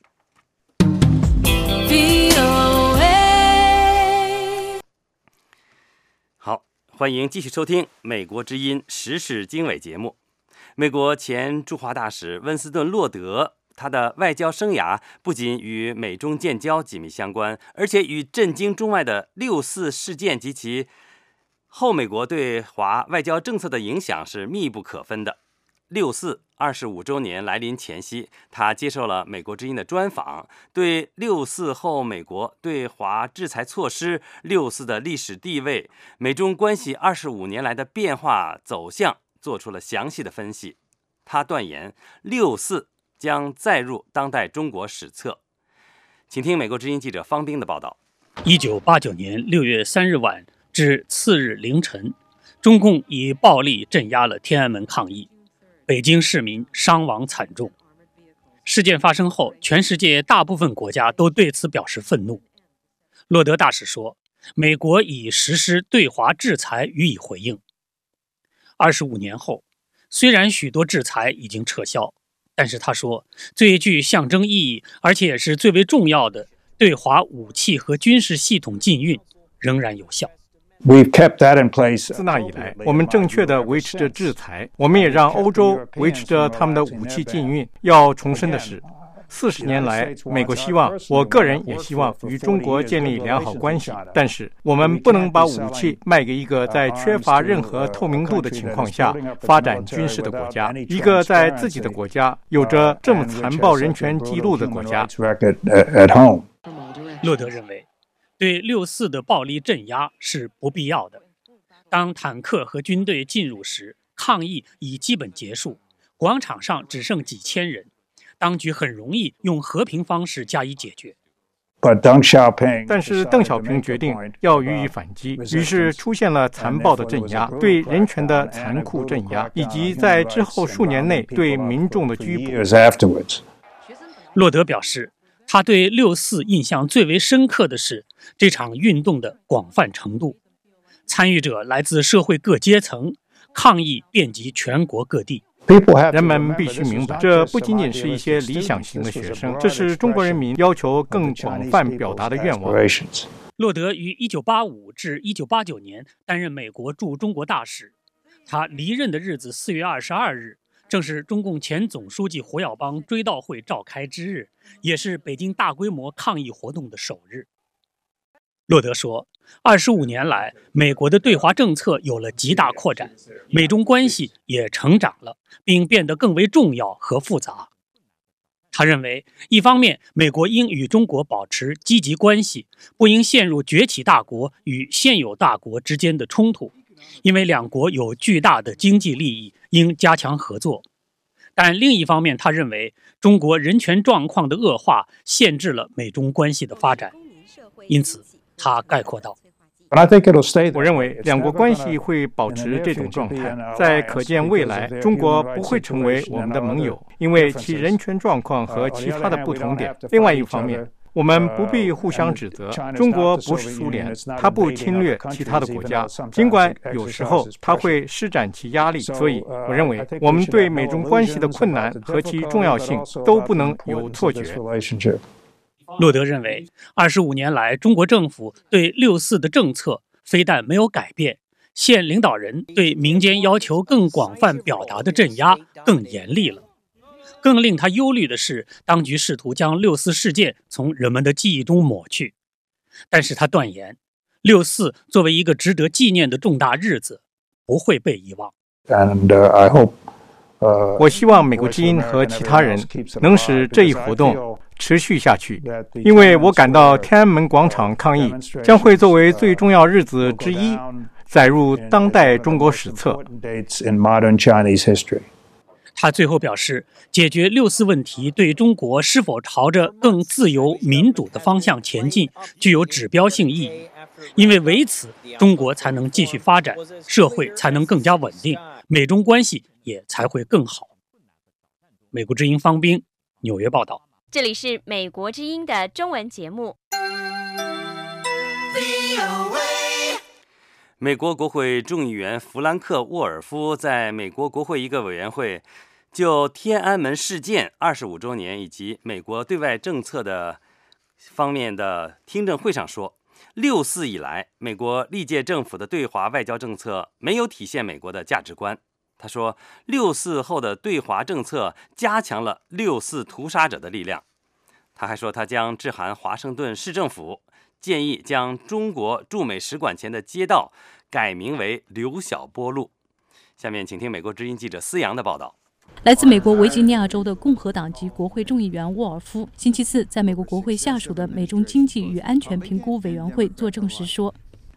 好，欢迎继续收听美国之音时事经纬节目。美国前驻华大使温斯顿·洛德，他的外交生涯不仅与美中建交紧密相关，而且与震惊中外的6·4事件及其后美国对华外交政策的影响是密不可分的。6·4 25周年来临前夕，他接受了美国之音的专访，对6·4后美国对华制裁措施、6·4的历史地位、美中关系25年来的变化走向做出了详细的分析。他断言6·4将载入当代中国史册。请听美国之音记者方冰的报道。 1989年6月3日晚至次日凌晨，中共以暴力镇压了天安门抗议，北京市民伤亡惨重。事件发生后，全世界大部分国家都对此表示愤怒。洛德大使说，美国已实施对华制裁予以回应。25年后，虽然许多制裁已经撤销，但是他说，最具象征意义，而且也是最为重要的对华武器和军事系统禁运仍然有效。 自那以来，我们正确地维持着制裁，我们也让欧洲维持着他们的武器禁运。要重申的是，40年来，美国希望，我个人也希望与中国建立良好关系，但是我们不能把武器卖给一个在缺乏任何透明度的情况下发展军事的国家，一个在自己的国家有着这么残暴人权记录的国家。 洛德认为，对6·4的暴力镇压是不必要的。当坦克和军队进入时，抗议已基本结束，广场上只剩几千人，当局很容易用和平方式加以解决。 但是邓小平决定要予以反击，于是出现了残暴的镇压，对人权的残酷镇压，以及在之后数年内对民众的拘捕。 洛德表示，他对6·4印象最为深刻的是这场运动的广泛程度，参与者来自社会各阶层，抗议遍及全国各地。 人们必须明白，这不仅仅是一些理想型的学生，这是中国人民要求更广泛表达的愿望。 洛德于1985至1989年担任美国驻中国大使，他离任的日子4月22日，正是中共前总书记胡耀邦追悼会召开之日，也是北京大规模抗议活动的首日。洛德说，25年来，美国的对华政策有了极大扩展，美中关系也成长了，并变得更为重要和复杂。他认为，一方面，美国应与中国保持积极关系，不应陷入崛起大国与现有大国之间的冲突，因为两国有巨大的经济利益，应加强合作。但另一方面，他认为中国人权状况的恶化限制了美中关系的发展，因此他概括道。 我认为两国关系会保持这种状态，在可见未来，中国不会成为我们的盟友，因为其人权状况和其他的不同点。另外一方面，我们不必互相指责，中国不是苏联，它不侵略其他的国家，尽管有时候它会施展其压力。所以我认为我们对美中关系的困难和其重要性都不能有错觉。 洛德认为，25年来中国政府对6·4的政策非但没有改变，现领导人对民间要求更广泛表达的镇压更严厉了。更令他忧虑的是，当局试图将6·4事件从人们的记忆中抹去。但是他断言，6·4作为一个值得纪念的重大日子，不会被遗忘。 我希望美国之音和其他人能使这一活动持续下去，因为我感到天安门广场抗议将会作为最重要日子之一，载入当代中国史册。 他最后表示，解决6·4问题对中国是否朝着更自由民主的方向前进具有指标性意义，因为为此中国才能继续发展，社会才能更加稳定，美中关系也才会更好。美国之音方斌，纽约报道。 这里是美国之音的中文节目。 美国国会众议员弗兰克·沃尔夫在美国国会一个委员会就天安门事件25周年以及美国对外政策的方面的听证会上说，6·4以来，美国历届政府的对华外交政策没有体现美国的价值观。他说，6·4后的对华政策加强了6·4屠杀者的力量。他还说，他将致函华盛顿市政府，建议将中国驻美使馆前的街道改名为刘晓波路。下面请听美国之音记者思阳的报道。 来自美国维吉尼亚州的共和党籍国会众议员沃尔夫星期四在美国国会下属的美中经济与安全评估委员会作证时说，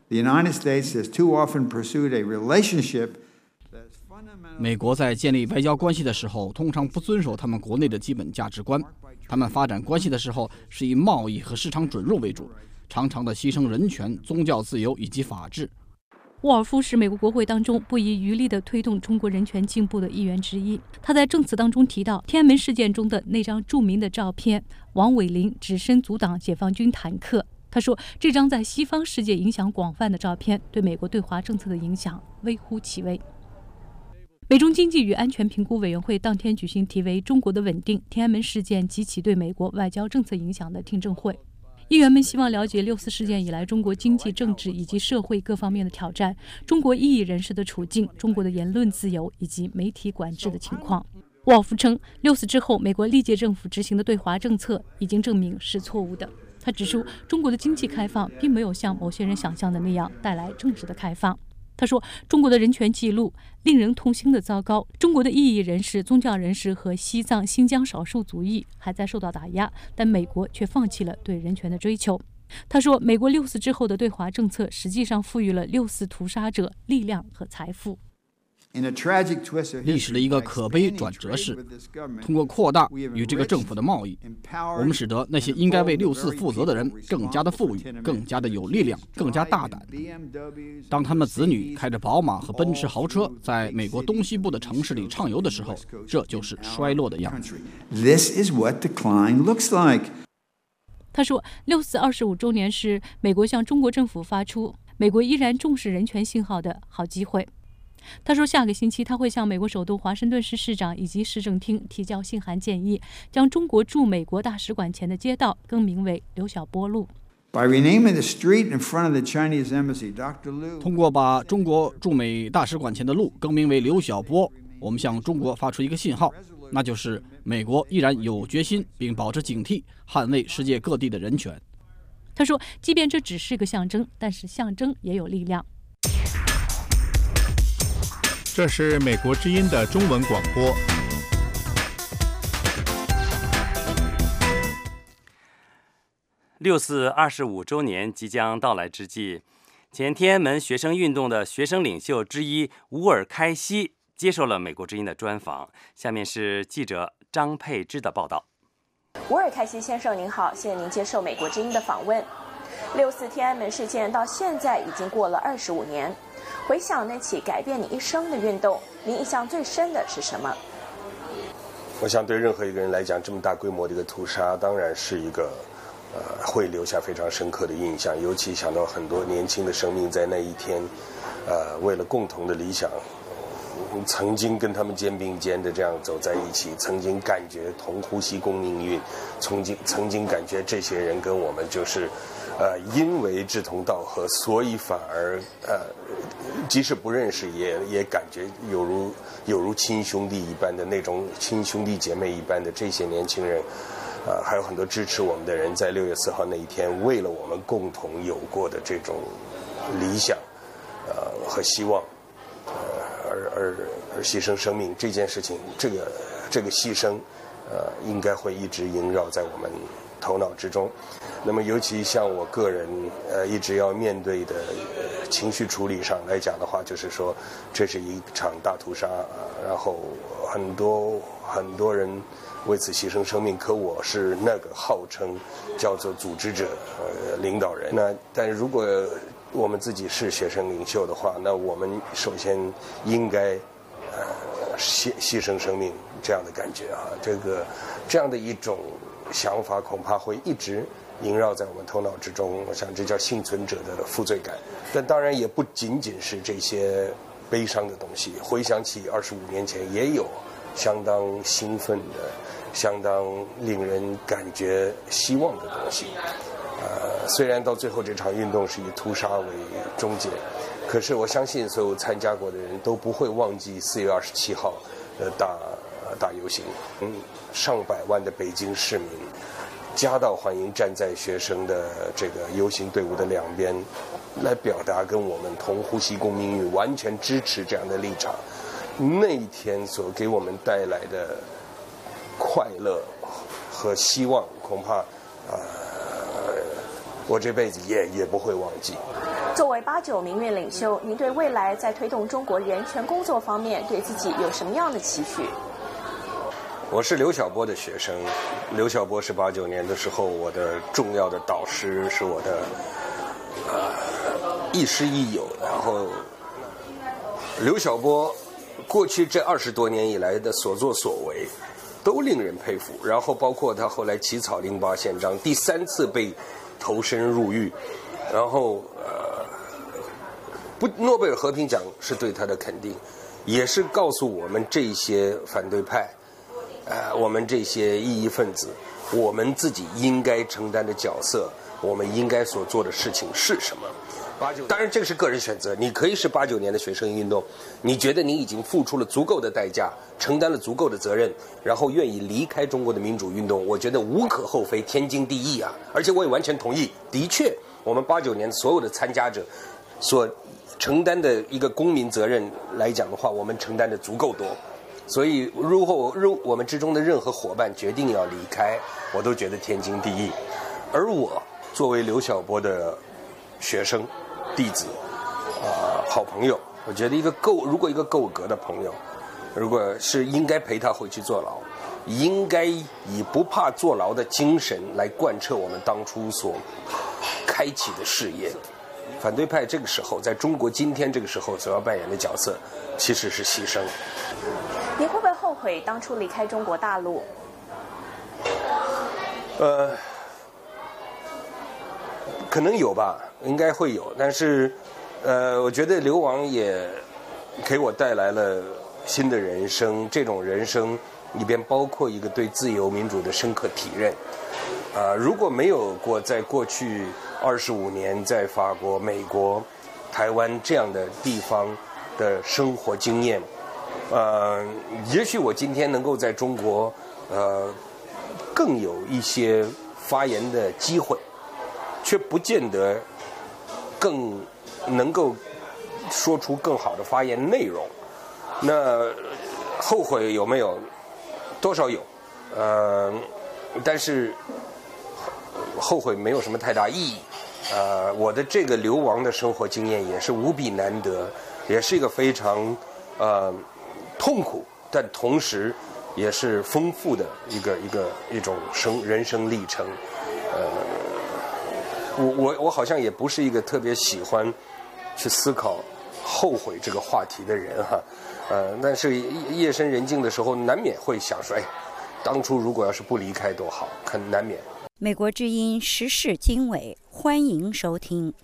美国在建立外交关系的时候，通常不遵守他们国内的基本价值观。他们发展关系的时候是以贸易和市场准入为主，常常的牺牲人权、宗教自由以及法治。 沃尔夫是美国国会当中不遗余力地推动中国人权进步的议员之一。他在证词当中提到天安门事件中的那张著名的照片，王伟林只身阻挡解放军坦克。他说，这张在西方世界影响广泛的照片对美国对华政策的影响微乎其微。美中经济与安全评估委员会当天举行题为“中国的稳定、天安门事件及其对美国外交政策影响”的听证会。议员们希望了解6·4事件以来中国经济、政治以及社会各方面的挑战，中国异议人士的处境，中国的言论自由以及媒体管制的情况。沃尔夫称，6·4之后，美国历届政府执行的对华政策已经证明是错误的。他指出，中国的经济开放并没有像某些人想象的那样带来政治的开放。他说，中国的人权记录令人痛心的糟糕，中国的异议人士、宗教人士和西藏、新疆少数族裔还在受到打压，但美国却放弃了对人权的追求。他说，美国6·4之后的对华政策实际上赋予了6·4屠杀者力量和财富。 历史的一个可悲转折是，通过扩大与这个政府的贸易，我们使得那些应该为6·4负责的人更加的富裕、更加的有力量、更加大胆。当他们子女开着宝马和奔驰豪车在美国东西部的城市里畅游的时候，这就是衰落的样子。 他说，6·4 25周年是美国向中国政府发出美国依然重视人权信号的好机会。他说，下个星期他会向美国首都华盛顿市市长以及市政厅提交信函，建议将中国驻美国大使馆前的街道更名为刘晓波路。 通过把中国驻美大使馆前的路更名为刘晓波，我们向中国发出一个信号，那就是美国依然有决心并保持警惕，捍卫世界各地的人权。 他说，即便这只是个象征，但是象征也有力量。 这是美国之音的中文广播。 6·4 25周年即将到来之际，前天安门学生运动的学生领袖之一乌尔开西接受了美国之音的专访。下面是记者张佩芝的报道。 乌尔开西先生您好，谢谢您接受美国之音的访问。 6·4天安门事件到现在已经过了25年，回想那起改变你一生的运动，您印象最深的是什么？ 我想对任何一个人来讲，这么大规模的一个屠杀，当然是一个会留下非常深刻的印象。尤其想到很多年轻的生命在那一天，为了共同的理想，曾经跟他们肩并肩的这样走在一起，曾经感觉同呼吸共命运，曾经感觉这些人跟我们就是因为志同道合，所以反而即使不认识也感觉有如亲兄弟一般的那种亲兄弟姐妹一般的这些年轻人，还有很多支持我们的人，在6月4号那一天，为了我们共同有过的这种理想和希望，而牺牲生命这件事情，这个牺牲应该会一直萦绕在我们头脑之中。那么尤其像我个人一直要面对的情绪处理上来讲的话，就是说这是一场大屠杀，然后很多人为此牺牲生命，可我是那个号称叫做组织者领导人。但如果我们自己是学生领袖的话，那我们首先应该牺牲生命这样的感觉啊，这样的一种想法恐怕会一直萦绕在我们头脑之中。我想这叫幸存者的负罪感。但当然也不仅仅是这些悲伤的东西，回想起25年前也有相当兴奋的、相当令人感觉希望的东西。虽然到最后这场运动是以屠杀为终结，可是我相信所有参加过的人都不会忘记4月27号的大游行，上百万的北京市民夹道欢迎，站在学生的这个游行队伍的两边，来表达跟我们同呼吸共命运，完全支持这样的立场。那一天所给我们带来的快乐和希望，恐怕我这辈子也不会忘记。 作为89民运领袖，您对未来在推动中国人权工作方面，对自己有什么样的期许？ 我是刘晓波的学生，刘晓波是89年的时候我的重要的导师，是我的亦师亦友。然后刘晓波过去这20多年以来的所作所为都令人佩服，然后包括他后来起草08宪章，第3次被投身入狱，然后诺贝尔和平奖是对他的肯定，也是告诉我们这些反对派我们这些异议分子，我们自己应该承担的角色，我们应该所做的事情是什么。当然这个是个人选择，你可以是89年的学生运动，你觉得你已经付出了足够的代价，承担了足够的责任，然后愿意离开中国的民主运动，我觉得无可厚非，天经地义啊。而且我也完全同意，的确我们89年所有的参加者所承担的一个公民责任来讲的话，我们承担的足够多。所以如果我们之中的任何伙伴决定要离开，我都觉得天经地义。而我作为刘晓波的学生弟子好朋友，我觉得如果一个够格的朋友，如果是应该陪他回去坐牢，应该以不怕坐牢的精神来贯彻我们当初所开启的事业。反对派这个时候在中国今天这个时候所要扮演的角色其实是牺牲。 你会不会后悔当初离开中国大陆？ 可能有吧，应该会有，但是我觉得流亡也给我带来了新的人生，这种人生里边包括一个对自由民主的深刻体认。如果没有过在过去25年在法国、美国、台湾这样的地方的生活经验，也许我今天能够在中国更有一些发言的机会，却不见得更能够说出更好的发言内容。那后悔有没有？多少有，但是后悔没有什么太大意义。我的这个流亡的生活经验也是无比难得，也是一个非常痛苦，但同时也是丰富的一种人生历程。 我好像也不是一个特别喜欢去思考后悔这个话题的人哈，但是夜深人静的时候，难免会想说，哎，当初如果要是不离开多好，很难免。 美国之音时事经纬，欢迎收听。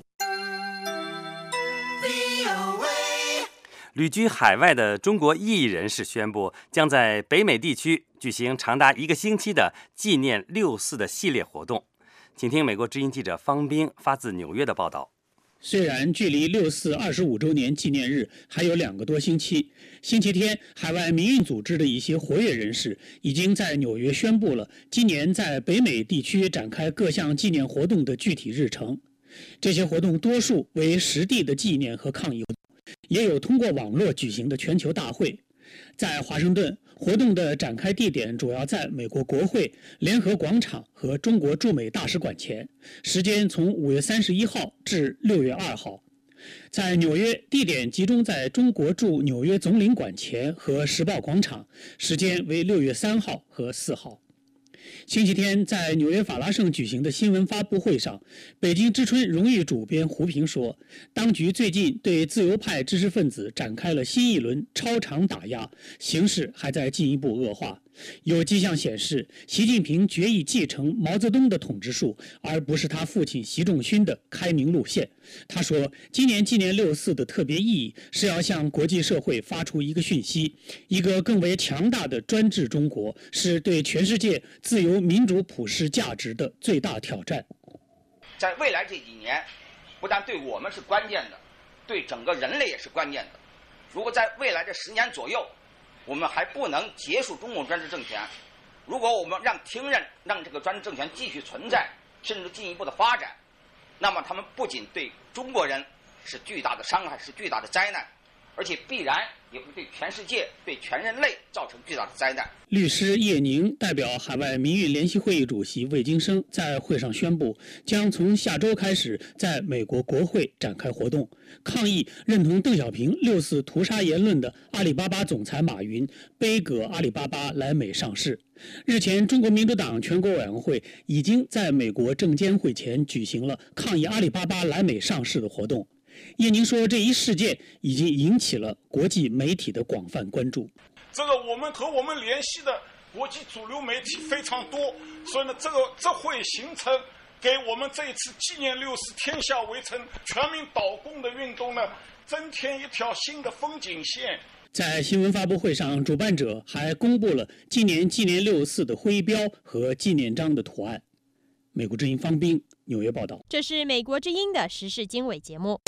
旅居海外的中国异议人士宣布，将在北美地区举行长达1个星期的纪念6·4的系列活动。请听美国之音记者方冰发自纽约的报道。 虽然距离6·4 25周年纪念日还有2个多星期，星期天，海外民运组织的一些活跃人士已经在纽约宣布了今年在北美地区展开各项纪念活动的具体日程。这些活动多数为实地的纪念和抗议活动，也有通过网络举行的全球大会。在华盛顿，活动的展开地点主要在美国国会、联合广场和中国驻美大使馆前，时间从5月31号至6月2号。在纽约，地点集中在中国驻纽约总领馆前和时报广场，时间为6月3号和4号。星期天，在纽约法拉盛举行的新闻发布会上，北京之春荣誉主编胡平说，当局最近对自由派知识分子展开了新一轮超长打压，形势还在进一步恶化。有迹象显示，习近平决意继承毛泽东的统治术，而不是他父亲习仲勋的开明路线。他说，今年纪念6·4的特别意义是要向国际社会发出一个讯息：一个更为强大的专制中国是对全世界自由民主普世价值的最大挑战。 在未来这几年，不但对我们是关键的，对整个人类也是关键的。如果在未来这10年左右，我们还不能结束中共专制政权，如果我们让这个专制政权继续存在，甚至进一步的发展，那么他们不仅对中国人是巨大的伤害，是巨大的灾难，而且必然也会对全世界、对全人类造成巨大的灾难。 律师叶宁代表海外民运联席会议主席魏京生在会上宣布，将从下周开始在美国国会展开活动，抗议认同邓小平6·4屠杀言论的阿里巴巴总裁马云背葛阿里巴巴来美上市。日前，中国民主党全国委员会已经在美国证监会前举行了抗议阿里巴巴来美上市的活动。叶宁说，这一事件已经引起了国际媒体的广泛关注。 这个我们和我们联系的国际主流媒体非常多，所以呢，这会形成给我们这一次纪念6·4天下围城全民倒共的运动呢，增添一条新的风景线。 在新闻发布会上，主办者还公布了纪念6·4的徽标和纪念章的图案。美国之音方冰，纽约报道。 这是美国之音的时事经纬节目。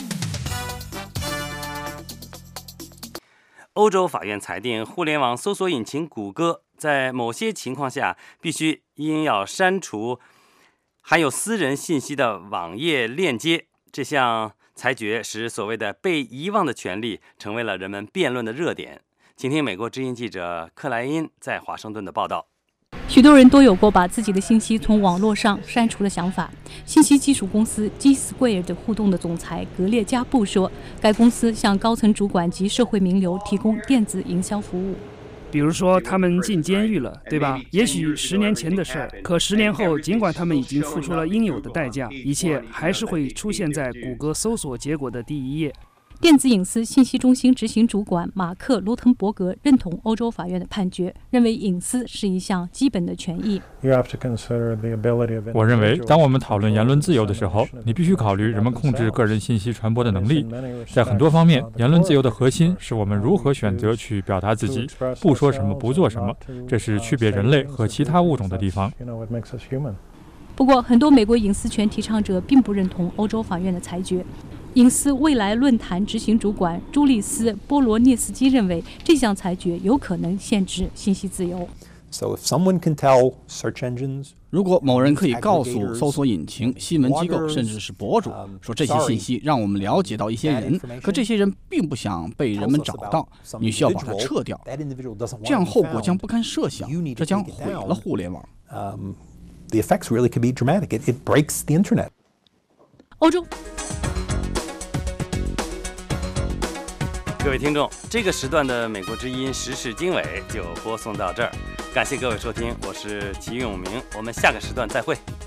欧洲法院裁定，互联网搜索引擎谷歌在某些情况下必须因要删除含有私人信息的网页链接。这项裁决使所谓的被遗忘的权利成为了人们辩论的热点。请听美国之音记者克莱因在华盛顿的报道。 许多人都有过把自己的信息从网络上删除的想法。信息技术公司 G-Squared 的互动的总裁格列加布说，该公司向高层主管及社会名流提供电子营销服务。 比如说他们进监狱了，对吧？也许10年前的事儿，可10年后，尽管他们已经付出了应有的代价，一切还是会出现在谷歌搜索结果的第1页。 电子隐私信息中心执行主管马克·卢滕伯格认同欧洲法院的判决，认为隐私是一项基本的权益。 我认为，当我们讨论言论自由的时候，你必须考虑人们控制个人信息传播的能力。在很多方面，言论自由的核心是我们如何选择去表达自己，不说什么，不做什么。这是区别人类和其他物种的地方。 不过，很多美国隐私权提倡者并不认同欧洲法院的裁决。隐私未来论坛执行主管朱利斯·波罗涅斯基认为，这项裁决有可能限制信息自由。 如果某人可以告诉搜索引擎、新闻机构，甚至是博主，说这些信息让我们了解到一些人，可这些人并不想被人们找到，你需要把它撤掉，这样后果将不堪设想，这将毁了互联网。 欧洲。 各位听众，这个时段的美国之音时事经纬就播送到这儿，感谢各位收听，我是齐永明，我们下个时段再会。